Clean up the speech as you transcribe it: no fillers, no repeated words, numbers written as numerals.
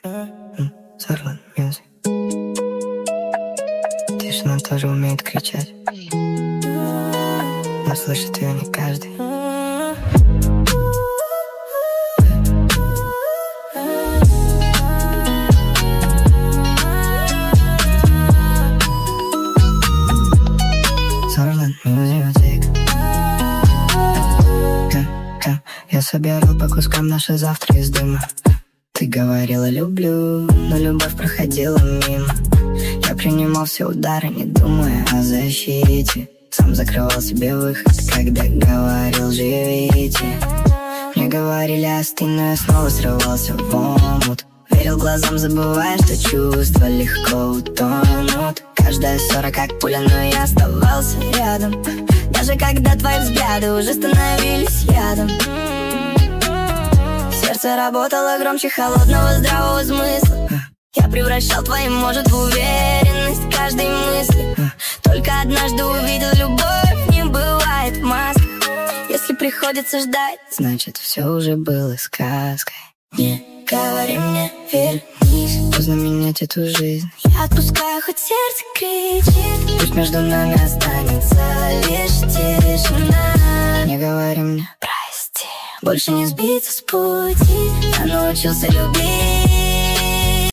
Sarlan Music. Тишина тоже умеет кричать, но слышит ее не каждый. Sarlan Music. Я собирал по кускам наши завтра из дыма. Ты говорила люблю, но любовь проходила мимо. Я принимал все удары, не думая о защите. Сам закрывал себе выход, когда говорил живите. Мне говорили остынь, но я снова срывался в омут. Верил глазам, забывая, что чувства легко утонут. Каждая ссора как пуля, но я оставался рядом. Даже когда твои взгляды уже становились ядом. Сердце работало громче холодного здравого смысла. Я превращал твои может в уверенность каждой мысли. Только однажды увидел, любовь не бывает маской. Если приходится ждать, значит все уже было сказкой. Не говори мне, вернись, поздно менять эту жизнь. Я отпускаю, хоть сердце кричит. Пусть между нами останется лишь тишина. Не говори мне, прости, больше не сбиться с пути. Я научился любить